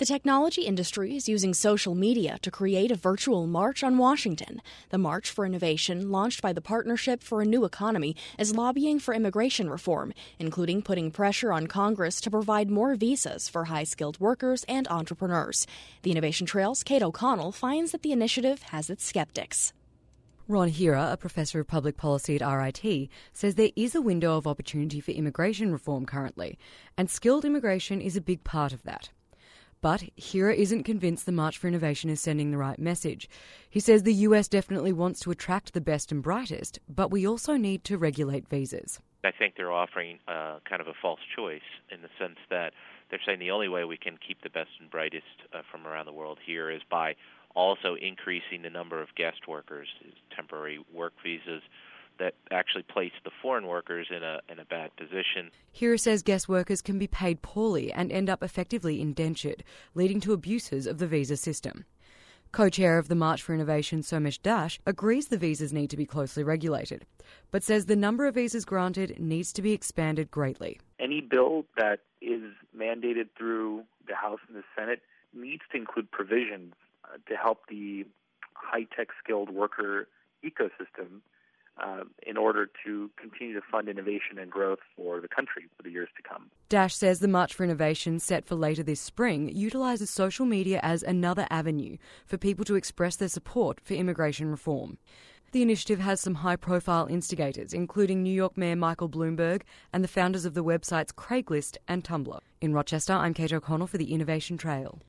The technology industry is using social media to create a virtual march on Washington. The March for Innovation, launched by the Partnership for a New Economy, is lobbying for immigration reform, including putting pressure on Congress to provide more visas for high-skilled workers and entrepreneurs. The Innovation Trail's Kate O'Connell finds that the initiative has its skeptics. Ron Hira, a professor of public policy at RIT, says there is a window of opportunity for immigration reform currently, and skilled immigration is a big part of that. But Hira isn't convinced the March for Innovation is sending the right message. He says the US definitely wants to attract the best and brightest, but we also need to regulate visas. I think they're offering kind of a false choice in the sense that they're saying the only way we can keep the best and brightest from around the world here is by also increasing the number of guest workers, temporary work visas, that actually place the foreign workers in a bad position. Hira says guest workers can be paid poorly and end up effectively indentured, leading to abuses of the visa system. Co-chair of the March for Innovation, Somesh Dash, agrees the visas need to be closely regulated, but says the number of visas granted needs to be expanded greatly. Any bill that is mandated through the House and the Senate needs to include provisions to help the high-tech skilled worker ecosystem in order to continue to fund innovation and growth for the country for the years to come. Dash says the March for Innovation, set for later this spring, utilises social media as another avenue for people to express their support for immigration reform. The initiative has some high-profile instigators, including New York Mayor Michael Bloomberg and the founders of the websites Craigslist and Tumblr. In Rochester, I'm Kate O'Connell for the Innovation Trail.